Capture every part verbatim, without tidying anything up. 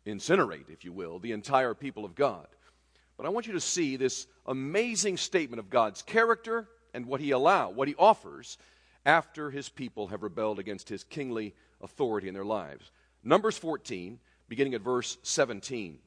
incinerate, if you will, the entire people of God. But I want you to see this amazing statement of God's character and what he allows, what he offers after his people have rebelled against his kingly authority in their lives. Numbers fourteen, beginning at verse seventeen.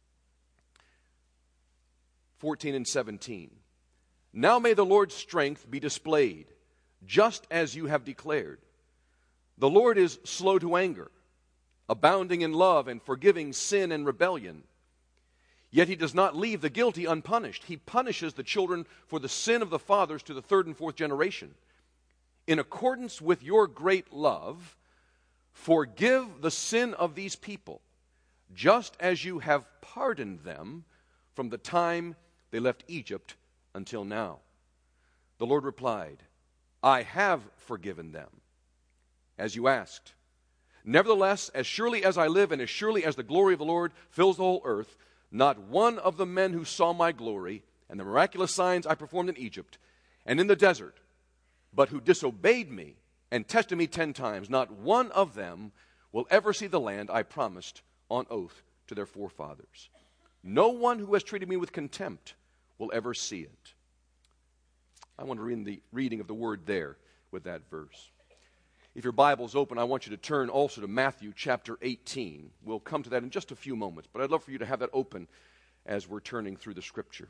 fourteen and seventeen. Now may the Lord's strength be displayed, just as you have declared. The Lord is slow to anger, abounding in love and forgiving sin and rebellion. Yet he does not leave the guilty unpunished. He punishes the children for the sin of the fathers to the third and fourth generation. In accordance with your great love, forgive the sin of these people, just as you have pardoned them from the time they left Egypt until now. The Lord replied, I have forgiven them, as you asked. Nevertheless, as surely as I live and as surely as the glory of the Lord fills the whole earth, not one of the men who saw my glory and the miraculous signs I performed in Egypt and in the desert, but who disobeyed me and tested me ten times, not one of them will ever see the land I promised on oath to their forefathers. No one who has treated me with contempt will ever see it. I want to read the reading of the word there with that verse. If your Bible's open, I want you to turn also to Matthew chapter eighteen. We'll come to that in just a few moments, but I'd love for you to have that open as we're turning through the Scripture.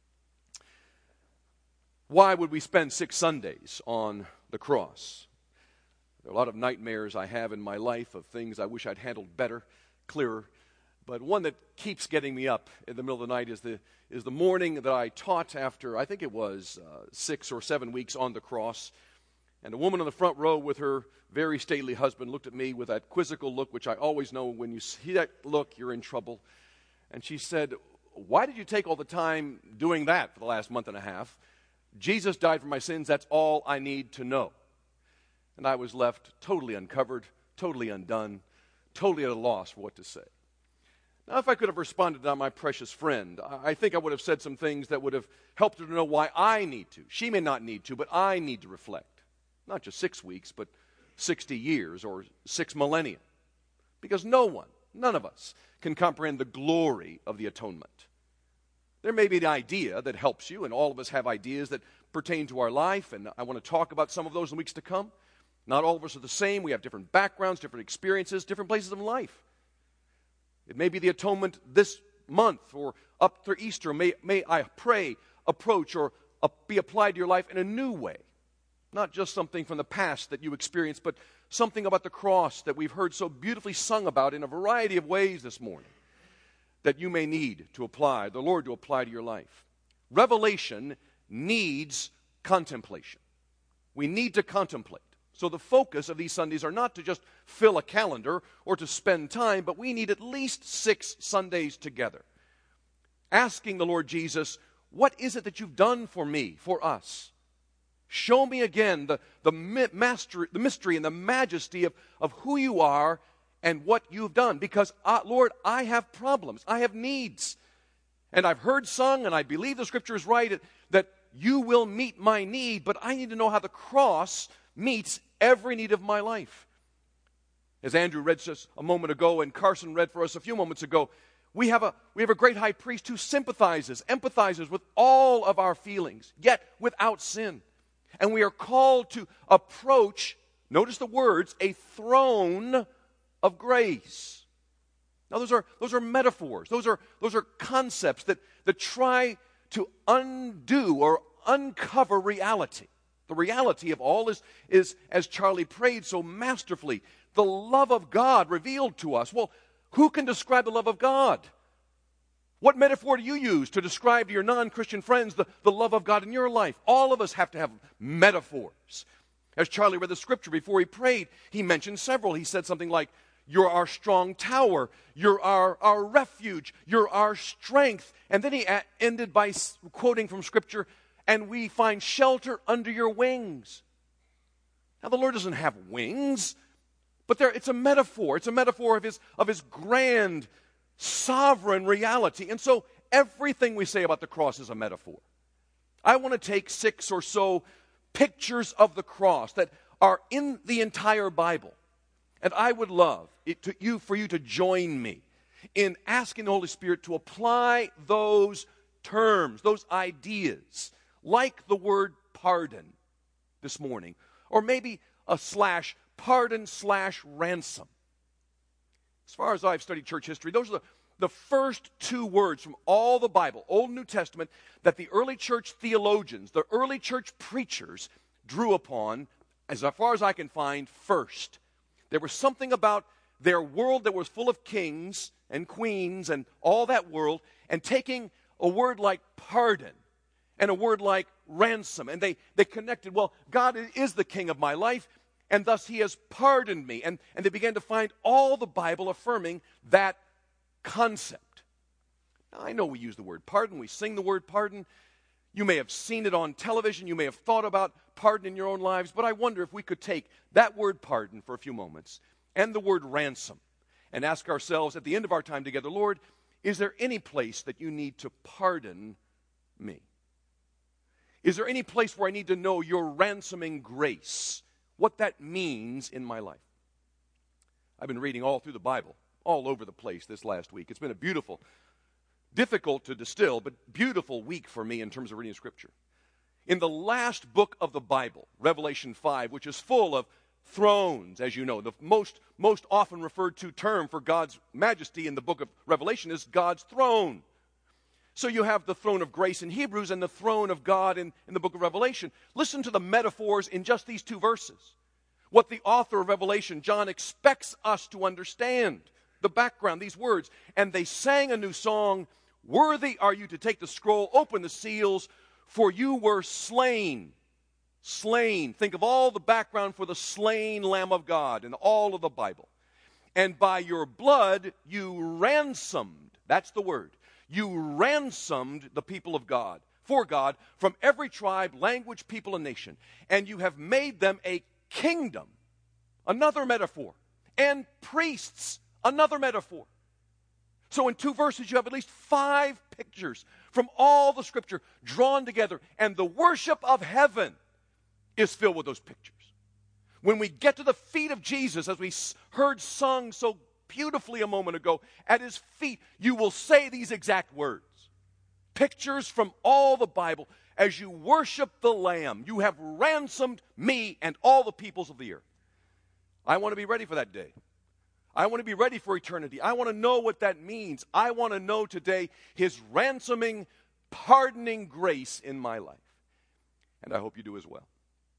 Why would we spend six Sundays on the cross? There are a lot of nightmares I have in my life of things I wish I'd handled better, clearer. But one that keeps getting me up in the middle of the night is the is the morning that I taught after, I think it was uh, six or seven weeks on the cross. And a woman in the front row with her very stately husband looked at me with that quizzical look, which I always know when you see that look, you're in trouble. And she said, why did you take all the time doing that for the last month and a half? Jesus died for my sins, that's all I need to know. And I was left totally uncovered, totally undone, totally at a loss for what to say. Now, if I could have responded to my precious friend, I think I would have said some things that would have helped her to know why I need to. She may not need to, but I need to reflect. Not just six weeks, but sixty years or six millennia. Because no one, none of us, can comprehend the glory of the atonement. There may be an idea that helps you, and all of us have ideas that pertain to our life, and I want to talk about some of those in weeks to come. Not all of us are the same. We have different backgrounds, different experiences, different places of life. It may be the atonement this month or up through Easter. May, may I pray, approach, or uh, be applied to your life in a new way. Not just something from the past that you experienced, but something about the cross that we've heard so beautifully sung about in a variety of ways this morning that you may need to apply, the Lord to apply to your life. Revelation needs contemplation. We need to contemplate. So the focus of these Sundays are not to just fill a calendar or to spend time, but we need at least six Sundays together. Asking the Lord Jesus, what is it that you've done for me, for us? Show me again the, the, master, the mystery and the majesty of, of who you are and what you've done. Because, uh, Lord, I have problems. I have needs. And I've heard sung, and I believe the Scripture is right, that you will meet my need, but I need to know how the cross meets every need of my life. As Andrew read just a moment ago, and Carson read for us a few moments ago, we have a, we have a great high priest who sympathizes, empathizes with all of our feelings, yet without sin. And we are called to approach, notice the words, a throne of grace. Now those are those are metaphors. Those are those are concepts that, that try to undo or uncover reality. The reality of all is, is, as Charlie prayed so masterfully, the love of God revealed to us. Well, who can describe the love of God? What metaphor do you use to describe to your non-Christian friends the, the love of God in your life? All of us have to have metaphors. As Charlie read the Scripture before he prayed, he mentioned several. He said something like, you're our strong tower, you're our, our refuge, you're our strength. And then he a- ended by quoting from Scripture, and we find shelter under your wings. Now the Lord doesn't have wings, but there, it's a metaphor. It's a metaphor of his, of his grand sovereign reality. And so everything we say about the cross is a metaphor. I want to take six or so pictures of the cross that are in the entire Bible. And I would love it to you for you to join me in asking the Holy Spirit to apply those terms, those ideas, like the word pardon this morning, or maybe a slash, pardon slash ransom. As far as I've studied church history, those are the, the first two words from all the Bible, Old and New Testament, that the early church theologians, the early church preachers drew upon, as far as I can find, first. There was something about their world that was full of kings and queens and all that world, and taking a word like pardon and a word like ransom, and they, they connected, well, God is the king of my life, and thus he has pardoned me. And, and they began to find all the Bible affirming that concept. Now, I know we use the word pardon, we sing the word pardon. You may have seen it on television, you may have thought about pardon in your own lives, but I wonder if we could take that word pardon for a few moments and the word ransom and ask ourselves at the end of our time together, Lord, is there any place that you need to pardon me? Is there any place where I need to know your ransoming grace, what that means in my life? I've been reading all through the Bible, all over the place this last week. It's been a beautiful, difficult to distill, but beautiful week for me in terms of reading Scripture. In the last book of the Bible, Revelation five, which is full of thrones, as you know, the most, most often referred to term for God's majesty in the book of Revelation is God's throne. So you have the throne of grace in Hebrews and the throne of God in, in the book of Revelation. Listen to the metaphors in just these two verses. What the author of Revelation, John, expects us to understand. The background, these words. And they sang a new song, worthy are you to take the scroll, open the seals, for you were slain. Slain. Think of all the background for the slain Lamb of God in all of the Bible. And by your blood you ransomed. That's the word. You ransomed the people of God, for God, from every tribe, language, people, and nation. And you have made them a kingdom, another metaphor, and priests, another metaphor. So in two verses you have at least five pictures from all the Scripture drawn together, and the worship of heaven is filled with those pictures. When we get to the feet of Jesus, as we heard sung so beautifully a moment ago, at his feet, you will say these exact words. Pictures from all the Bible. As you worship the Lamb, you have ransomed me and all the peoples of the earth. I want to be ready for that day. I want to be ready for eternity. I want to know what that means. I want to know today his ransoming, pardoning grace in my life. And I hope you do as well.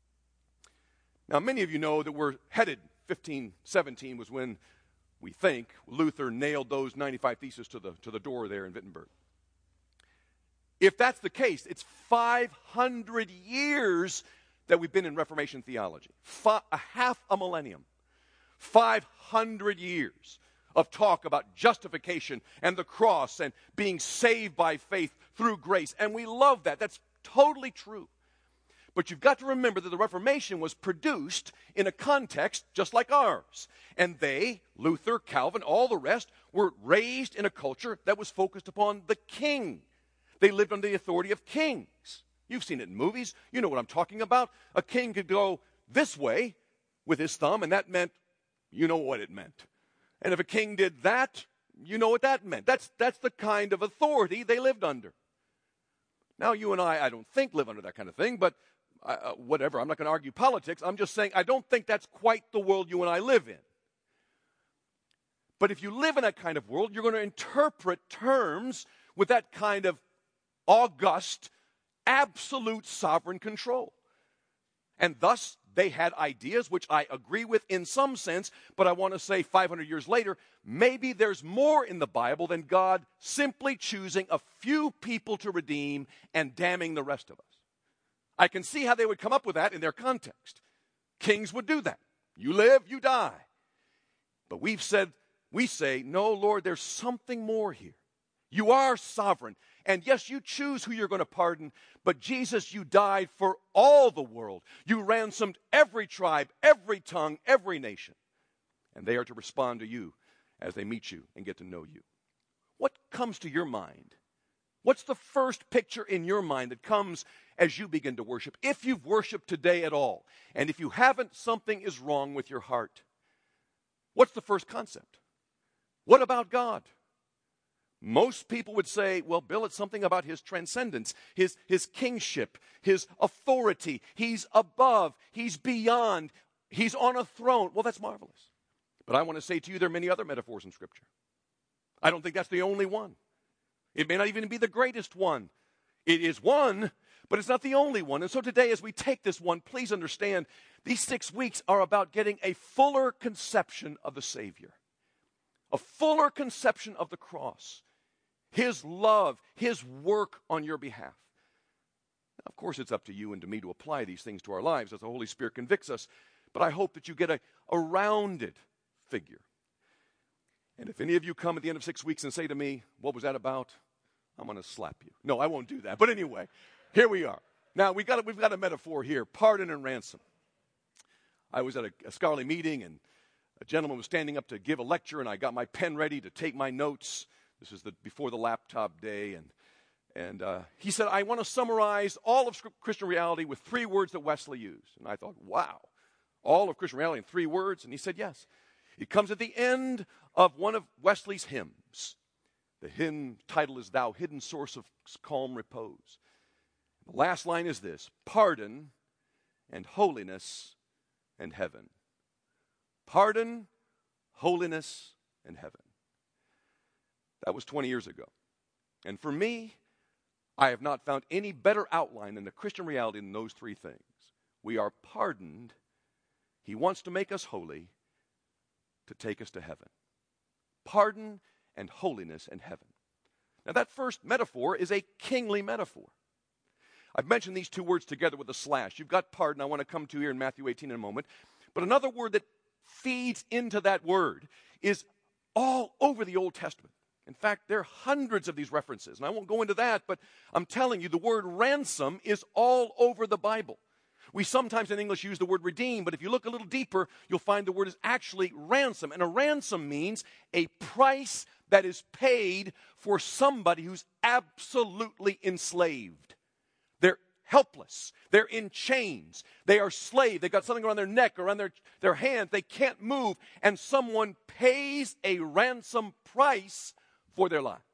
Now, many of you know that we're headed, fifteen seventeen was when we think Luther nailed those ninety-five theses to the, to the door there in Wittenberg. If that's the case, it's five hundred years that we've been in Reformation theology. Fi- a half a millennium. five hundred years of talk about justification and the cross and being saved by faith through grace. And we love that. That's totally true. But you've got to remember that the Reformation was produced in a context just like ours. And they, Luther, Calvin, all the rest, were raised in a culture that was focused upon the king. They lived under the authority of kings. You've seen it in movies. You know what I'm talking about. A king could go this way with his thumb, and that meant, you know what it meant. And if a king did that, you know what that meant. That's, that's the kind of authority they lived under. Now, you and I, I don't think, live under that kind of thing, but Uh, whatever, I'm not going to argue politics. I'm just saying I don't think that's quite the world you and I live in. But if you live in that kind of world, you're going to interpret terms with that kind of august, absolute sovereign control. And thus, they had ideas, which I agree with in some sense, but I want to say five hundred years later, maybe there's more in the Bible than God simply choosing a few people to redeem and damning the rest of us. I can see how they would come up with that in their context. Kings would do that. You live, you die. But we've said, we say, no, Lord, there's something more here. You are sovereign. And yes, you choose who you're going to pardon. But Jesus, you died for all the world. You ransomed every tribe, every tongue, every nation. And they are to respond to you as they meet you and get to know you. What comes to your mind? What's the first picture in your mind that comes as you begin to worship? If you've worshiped today at all, and if you haven't, something is wrong with your heart. What's the first concept? What about God? Most people would say, well, Bill, it's something about his transcendence, his, his kingship, his authority. He's above, he's beyond, he's on a throne. Well, that's marvelous. But I want to say to you, there are many other metaphors in Scripture. I don't think that's the only one. It may not even be the greatest one. It is one, but it's not the only one. And so today, as we take this one, please understand, these six weeks are about getting a fuller conception of the Savior, a fuller conception of the cross, His love, His work on your behalf. Now, of course, it's up to you and to me to apply these things to our lives as the Holy Spirit convicts us, but I hope that you get a, a rounded figure. And if any of you come at the end of six weeks and say to me, what was that about? I'm going to slap you. No, I won't do that. But anyway, here we are. Now, we got a, we've got a metaphor here, pardon and ransom. I was at a, a scholarly meeting, and a gentleman was standing up to give a lecture, and I got my pen ready to take my notes. This is the before the laptop day, and and uh, he said, I want to summarize all of Christian reality with three words that Wesley used. And I thought, wow, all of Christian reality in three words? And he said, yes. It comes at the end of one of Wesley's hymns. The hymn title is Thou Hidden Source of Calm Repose. The last line is this: pardon and holiness and heaven. Pardon, holiness, and heaven. That was twenty years ago. And for me, I have not found any better outline in the Christian reality than those three things. We are pardoned. He wants to make us holy to take us to heaven. Pardon and holiness and heaven. Now that first metaphor is a kingly metaphor. I've mentioned these two words together with a slash. You've got pardon, I want to come to here in Matthew eighteen in a moment. But another word that feeds into that word is all over the Old Testament. In fact, there are hundreds of these references, and I won't go into that, but I'm telling you, the word ransom is all over the Bible. We sometimes in English use the word redeem, but if you look a little deeper, you'll find the word is actually ransom. And a ransom means a price that is paid for somebody who's absolutely enslaved. They're helpless. They're in chains. They are slave. They've got something around their neck, around their, their hands. They can't move. And someone pays a ransom price for their lives.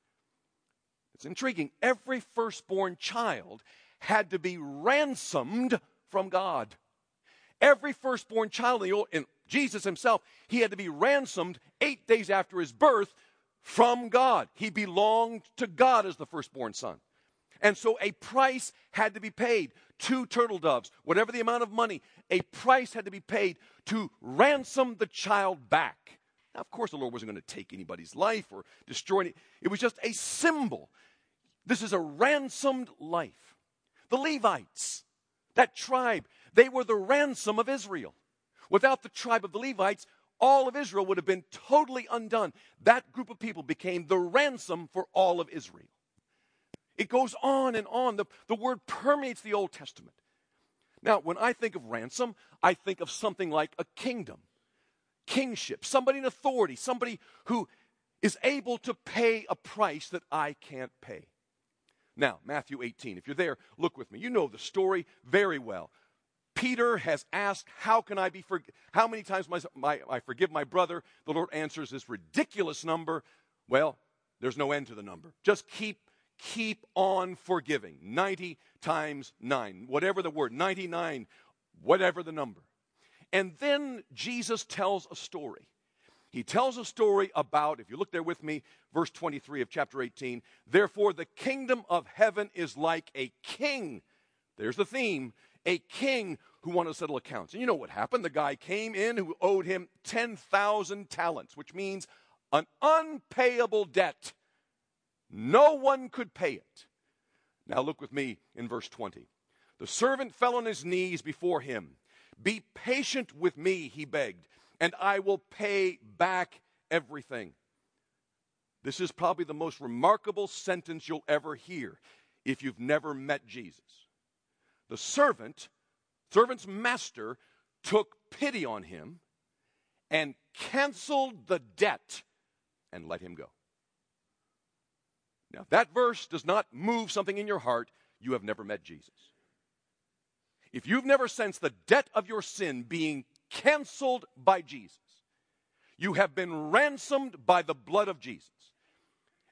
It's intriguing. Every firstborn child had to be ransomed from God. Every firstborn child in, the old, in Jesus himself, he had to be ransomed eight days after his birth from God. He belonged to God as the firstborn son. And so a price had to be paid. Two turtle doves, whatever the amount of money, a price had to be paid to ransom the child back. Now, of course, the Lord wasn't going to take anybody's life or destroy it. It was just a symbol. This is a ransomed life. The Levites, that tribe, they were the ransom of Israel. Without the tribe of the Levites, all of Israel would have been totally undone. That group of people became the ransom for all of Israel. It goes on and on. The, the word permeates the Old Testament. Now, when I think of ransom, I think of something like a kingdom, kingship, somebody in authority, somebody who is able to pay a price that I can't pay. Now, Matthew eighteen, if you're there, look with me. You know the story very well. Peter has asked, how can I be for, how many times my, my, I forgive my brother? The Lord answers this ridiculous number. Well, there's no end to the number. Just keep Keep on forgiving. ninety times nine. Whatever the word. ninety-nine. Whatever the number. And then Jesus tells a story. He tells a story about, if you look there with me, verse twenty-three of chapter eighteen. Therefore the kingdom of heaven is like a king. There's the theme. A king who wanted to settle accounts. And you know what happened? The guy came in who owed him ten thousand talents, which means an unpayable debt. No one could pay it. Now look with me in verse twenty. The servant fell on his knees before him. Be patient with me, he begged, and I will pay back everything. This is probably the most remarkable sentence you'll ever hear if you've never met Jesus. The servant, servant's master, took pity on him and canceled the debt and let him go. Now, if that verse does not move something in your heart, you have never met Jesus. If you've never sensed the debt of your sin being canceled by Jesus, you have been ransomed by the blood of Jesus.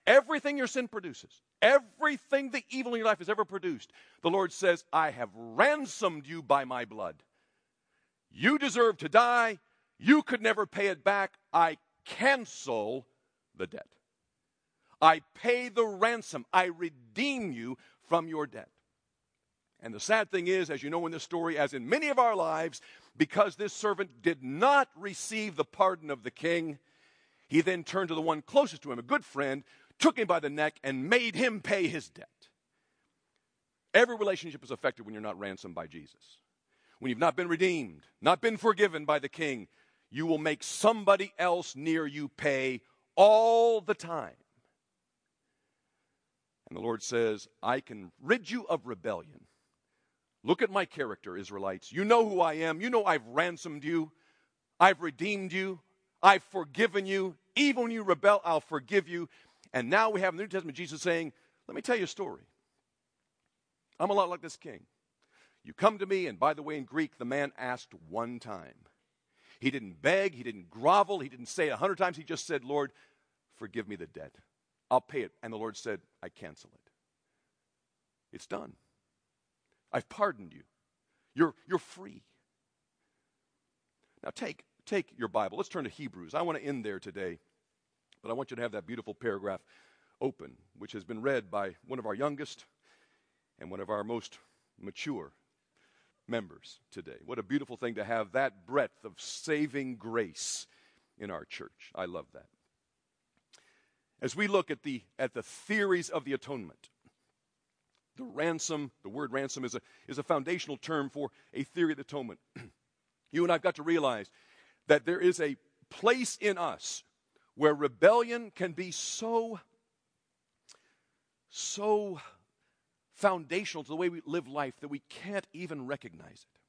everything your sin produces, everything the evil in your life has ever produced, the Lord says, I have ransomed you by my blood. You deserve to die. You could never pay it back. I cancel the debt. I pay the ransom. I redeem you from your debt. And the sad thing is, as you know in this story, as in many of our lives, because this servant did not receive the pardon of the king, he then turned to the one closest to him, a good friend, took him by the neck, and made him pay his debt. Every relationship is affected when you're not ransomed by Jesus. When you've not been redeemed, not been forgiven by the king, you will make somebody else near you pay all the time. And the Lord says, I can rid you of rebellion. Look at my character, Israelites. You know who I am. You know I've ransomed you. I've redeemed you. I've forgiven you. Even when you rebel, I'll forgive you. And now we have in the New Testament Jesus saying, let me tell you a story. I'm a lot like this king. You come to me, and by the way, in Greek, the man asked one time. He didn't beg. He didn't grovel. He didn't say it a hundred times. He just said, Lord, forgive me the debt. I'll pay it. And the Lord said, I cancel it. It's done. I've pardoned you. You're, you're free. Now take, take your Bible. Let's turn to Hebrews. I want to end there today, but I want you to have that beautiful paragraph open, which has been read by one of our youngest and one of our most mature members today. What a beautiful thing to have that breadth of saving grace in our church. I love that. As we look at the, at the theories of the atonement, the ransom, the word ransom is a, is a foundational term for a theory of the atonement. You and I've got to realize that there is a place in us where rebellion can be so, so foundational to the way we live life that we can't even recognize it.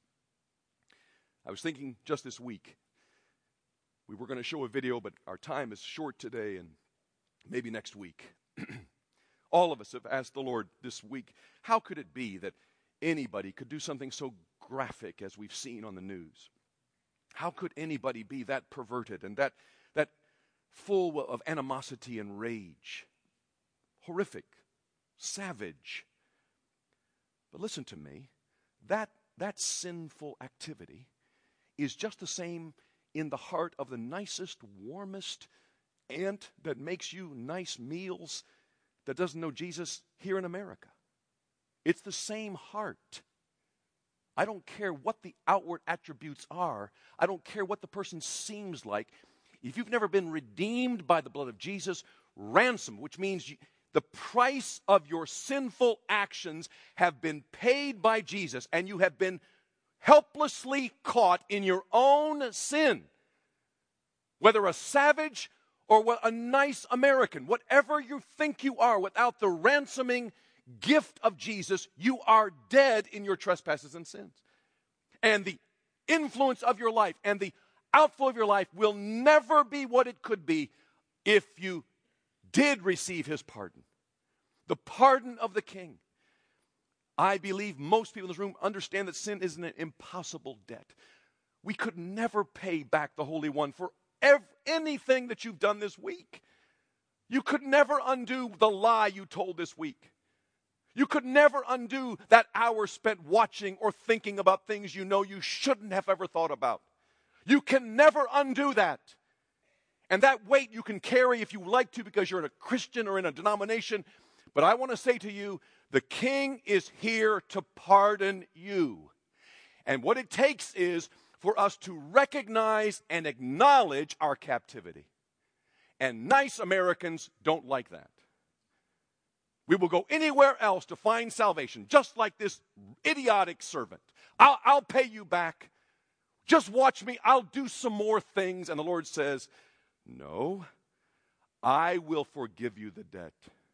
I was thinking just this week, we were going to show a video, but our time is short today and maybe next week. All of us have asked the Lord this week, how could it be that anybody could do something so graphic as we've seen on the news? How could anybody be that perverted and that, that full of animosity and rage? Horrific, savage. But listen to me, that, that sinful activity is just the same in the heart of the nicest, warmest aunt that makes you nice meals that doesn't know Jesus here in America. It's the same heart. I don't care what the outward attributes are. I don't care what the person seems like. If you've never been redeemed by the blood of Jesus, ransomed, which means you, the price of your sinful actions have been paid by Jesus, and you have been helplessly caught in your own sin. Whether a savage or what a nice American, whatever you think you are, without the ransoming gift of Jesus, you are dead in your trespasses and sins. And the influence of your life and the outflow of your life will never be what it could be if you did receive his pardon. The pardon of the King. I believe most people in this room understand that sin is an impossible debt. We could never pay back the Holy One for Every, anything that you've done this week. You could never undo the lie you told this week. You could never undo that hour spent watching or thinking about things you know you shouldn't have ever thought about. You can never undo that. And that weight you can carry if you like to because you're a Christian or in a denomination. But I want to say to you, the King is here to pardon you. And what it takes is for us to recognize and acknowledge our captivity. And nice Americans don't like that. We will go anywhere else to find salvation, just like this idiotic servant. I'll, I'll pay you back. Just watch me. I'll do some more things. And the Lord says, no, I will forgive you the debt.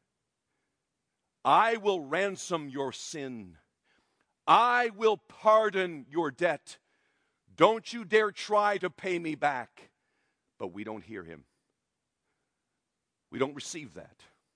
I will ransom your sin. I will pardon your debt. Don't you dare try to pay me back. But we don't hear him. We don't receive that.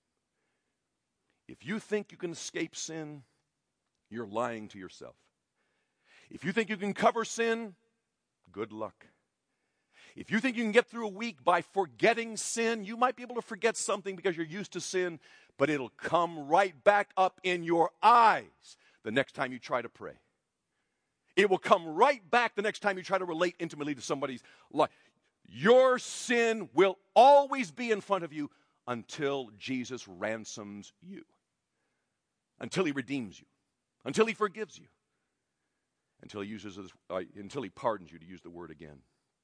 If you think you can escape sin, you're lying to yourself. If you think you can cover sin, good luck. If you think you can get through a week by forgetting sin, you might be able to forget something because you're used to sin, but it'll come right back up in your eyes the next time you try to pray. It will come right back the next time you try to relate intimately to somebody's life. Your sin will always be in front of you until Jesus ransoms you, until he redeems you, until he forgives you, until he uses this, uh, until he pardons you, to use the word again.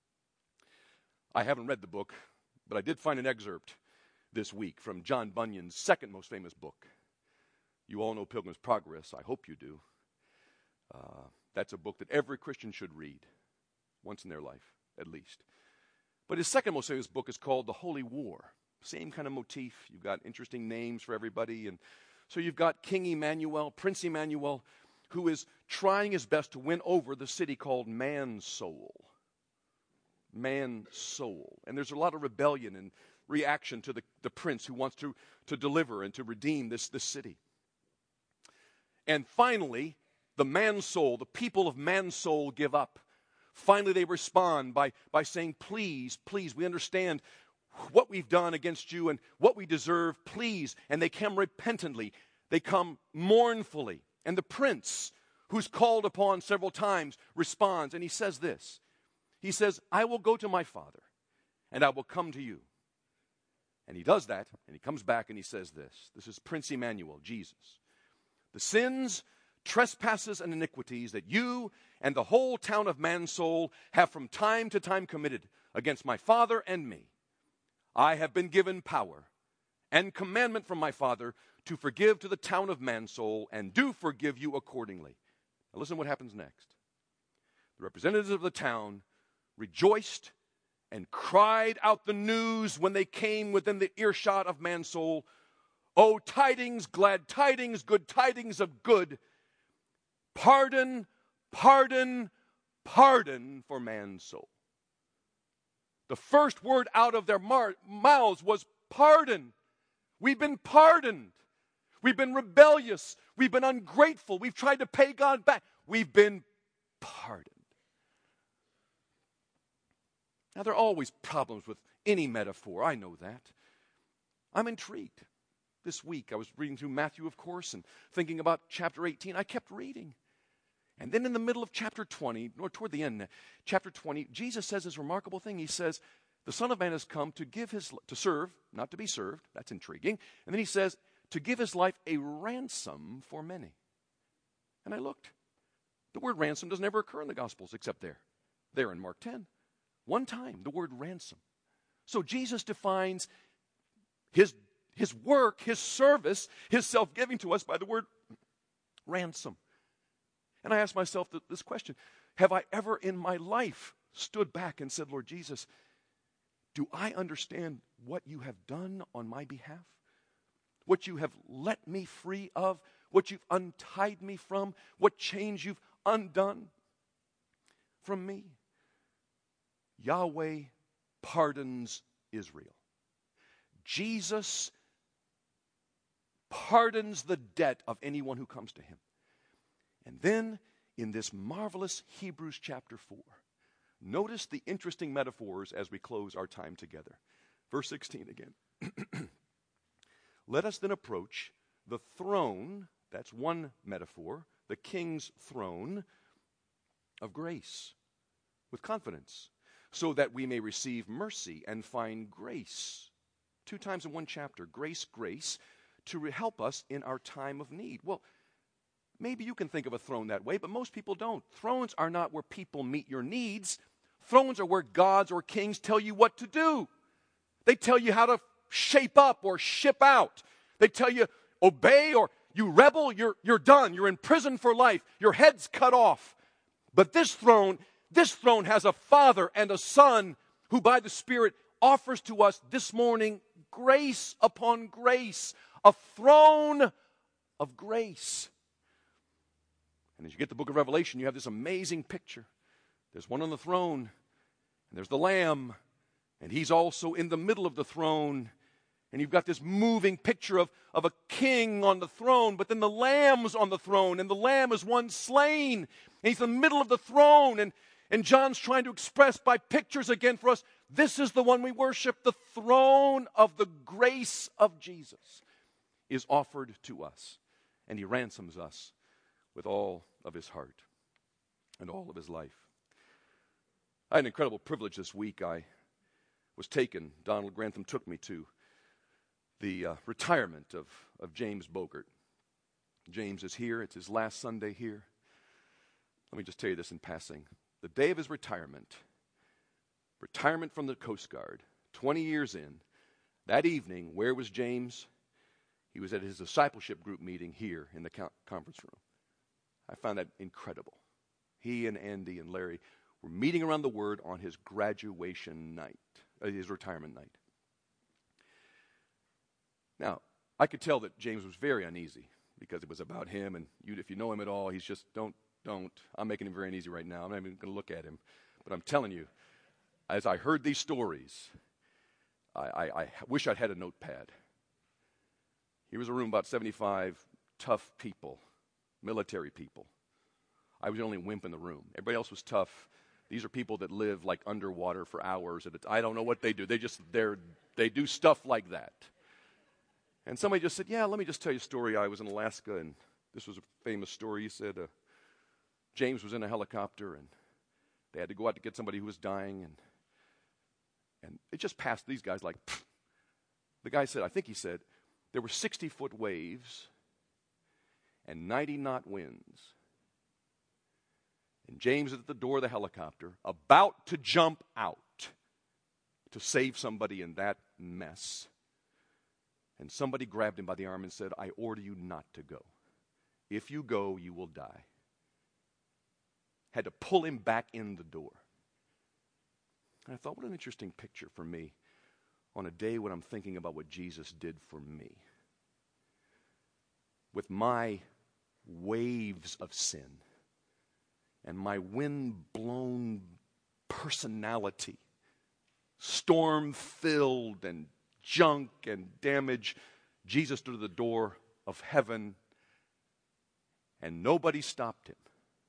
I haven't read the book, but I did find an excerpt this week from John Bunyan's second most famous book. You all know Pilgrim's Progress. I hope you do. Uh, that's a book that every Christian should read once in their life, at least. But his second most famous book is called The Holy War. Same kind of motif. You've got interesting names for everybody. And so you've got King Emmanuel, Prince Emmanuel, who is trying his best to win over the city called Man's Soul. Man's soul. And there's a lot of rebellion and reaction to the, the prince who wants to, to deliver and to redeem this, this city. And finally, the man's soul, the people of man's soul give up. Finally, they respond by, by saying, please, please, we understand what we've done against you and what we deserve, please. And they come repentantly. They come mournfully. And the prince, who's called upon several times, responds. And he says this. He says, I will go to my father, and I will come to you. And he does that, and he comes back and he says this. This is Prince Emmanuel, Jesus. The sins, trespasses, and iniquities that you and the whole town of Man's Soul have from time to time committed against my father and me, I have been given power and commandment from my father to forgive to the town of Man's Soul, and do forgive you accordingly. Now listen to what happens next. The representatives of the town rejoiced and cried out the news when they came within the earshot of Man's Soul. Oh, tidings, glad tidings, good tidings of good. Pardon, pardon, pardon for Man's Soul. The first word out of their mar- mouths was pardon. We've been pardoned. We've been rebellious. We've been ungrateful. We've tried to pay God back. We've been pardoned. Now, there are always problems with any metaphor. I know that. I'm intrigued. This week, I was reading through Matthew, of course, and thinking about chapter eighteen. I kept reading. And then in the middle of chapter twenty, or toward the end, chapter twenty, Jesus says this remarkable thing. He says, the Son of Man has come to give his, to serve, not to be served. That's intriguing. And then he says, to give his life a ransom for many. And I looked. The word ransom doesn't ever occur in the Gospels except there. There in Mark ten. One time, the word ransom. So Jesus defines his, his work, his service, his self-giving to us by the word ransom. And I asked myself this question. Have I ever in my life stood back and said, Lord Jesus, do I understand what you have done on my behalf? What you have let me free of? What you've untied me from? What chains you've undone from me? Yahweh pardons Israel. Jesus pardons the debt of anyone who comes to him. And then, in this marvelous Hebrews chapter four, notice the interesting metaphors as we close our time together. Verse sixteen again. Let us then approach the throne, that's one metaphor, the king's throne of grace, with confidence, so that we may receive mercy and find grace. Two times in one chapter, grace, grace, to help us in our time of need. Well, maybe you can think of a throne that way, but most people don't. Thrones are not where people meet your needs. Thrones are where gods or kings tell you what to do. They tell you how to shape up or ship out. They tell you, obey, or you rebel, you're, you're done. You're in prison for life. Your head's cut off. But this throne, this throne has a Father and a Son who by the Spirit offers to us this morning grace upon grace, a throne of grace. And as you get the book of Revelation, you have this amazing picture. There's one on the throne, and there's the Lamb, and he's also in the middle of the throne. And you've got this moving picture of, of a king on the throne, but then the Lamb's on the throne, and the Lamb is one slain. And he's in the middle of the throne, and, And John's trying to express by pictures again for us, this is the one we worship. The throne of the grace of Jesus is offered to us. And he ransoms us with all of his heart and all of his life. I had an incredible privilege this week. I was taken, Donald Grantham took me to the uh, retirement of, of James Bogert. James is here. It's his last Sunday here. Let me just tell you this in passing. The day of his retirement, retirement from the Coast Guard, twenty years in, that evening, where was James? He was at his discipleship group meeting here in the conference room. I found that incredible. He and Andy and Larry were meeting around the Word on his graduation night, uh, his retirement night. Now, I could tell that James was very uneasy because it was about him, and you, if you know him at all, he's just, don't, don't. I'm making him very uneasy right now. I'm not even going to look at him. But I'm telling you, as I heard these stories, I, I, I wish I'd had a notepad. Here was a room about seventy-five tough people, military people. I was the only wimp in the room. Everybody else was tough. These are people that live like underwater for hours at a time. I don't know what they do. They just, they're, they do stuff like that. And somebody just said, yeah, let me just tell you a story. I was in Alaska, and this was a famous story. He said uh, James was in a helicopter, and they had to go out to get somebody who was dying, and and it just passed these guys like, pfft. The guy said, I think he said, there were sixty-foot waves and ninety-knot winds. And James is at the door of the helicopter, about to jump out to save somebody in that mess. And somebody grabbed him by the arm and said, I order you not to go. If you go, you will die. Had to pull him back in the door. And I thought, what an interesting picture for me on a day when I'm thinking about what Jesus did for me. With my waves of sin and my wind-blown personality, storm-filled and junk and damage, Jesus stood at the door of heaven, and nobody stopped him.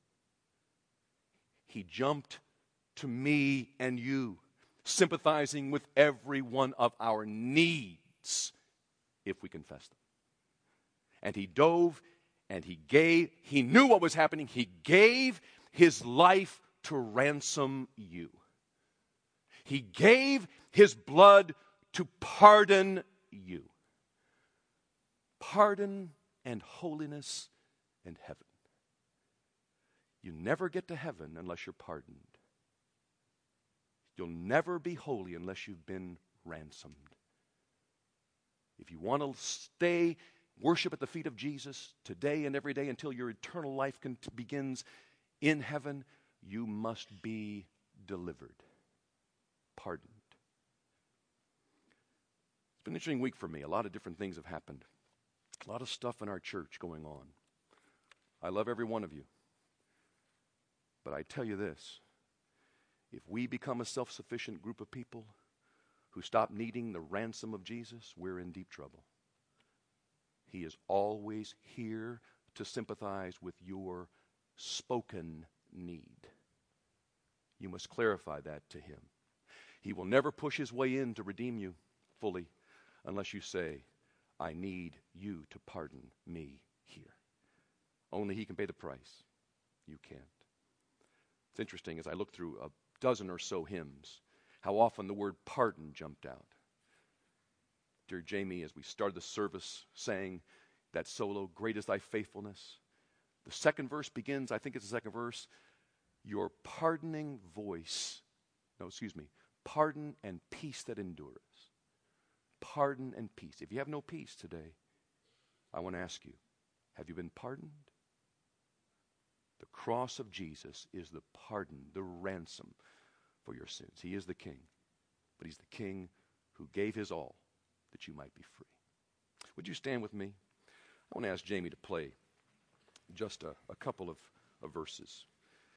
He jumped to me and you, sympathizing with every one of our needs if we confess them. And he dove and he gave, he knew what was happening. He gave his life to ransom you. He gave his blood to pardon you. Pardon and holiness and heaven. You never get to heaven unless you're pardoned. You'll never be holy unless you've been ransomed. If you want to stay, worship at the feet of Jesus today and every day until your eternal life can, begins in heaven, you must be delivered, pardoned. It's been an interesting week for me. A lot of different things have happened. A lot of stuff in our church going on. I love every one of you. But I tell you this, if we become a self-sufficient group of people who stop needing the ransom of Jesus, we're in deep trouble. He is always here to sympathize with your spoken need. You must clarify that to him. He will never push his way in to redeem you fully unless you say, I need you to pardon me here. Only he can pay the price. You can't. It's interesting, as I look through a dozen or so hymns, how often the word pardon jumped out. Dear Jamie, as we started the service, sang that solo, Great is Thy Faithfulness. The second verse begins, I think it's the second verse, your pardoning voice, no, excuse me, pardon and peace that endures. Pardon and peace. If you have no peace today, I want to ask you, have you been pardoned? The cross of Jesus is the pardon, the ransom for your sins. He is the King, but he's the King who gave his all that you might be free. Would you stand with me? I want to ask Jamie to play just a, a couple of, of verses.